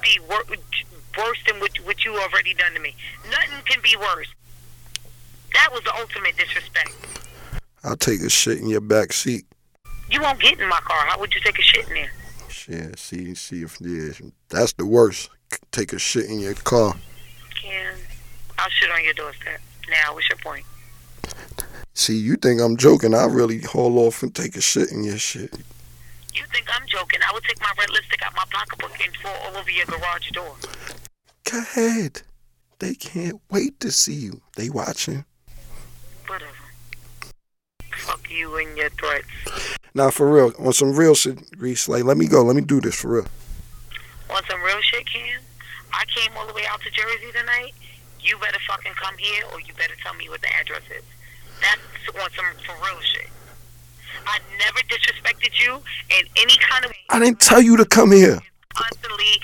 be worse than what you already done to me. Nothing can be worse. That was the ultimate disrespect. I'll take a shit in your back seat. You won't get in my car. How would you take a shit in there? Shit, see if that's the worst. Take a shit in your car. Ken, I'll shit on your doorstep. Now, what's your point? See, you think I'm joking. I really haul off and take a shit in your shit. You think I'm joking? I would take my red lipstick out my pocketbook and fall all over your garage door. Go ahead. They can't wait to see you. They watching. Whatever. Fuck you and your threats. Nah, for real. On some real shit, Reese, like, let me go. Let me do this for real. On some real shit, Ken? I came all the way out to Jersey tonight. You better fucking come here or you better tell me what the address is. That's on some for real shit. I never disrespected you in any kind of way. I didn't tell you to come here. Constantly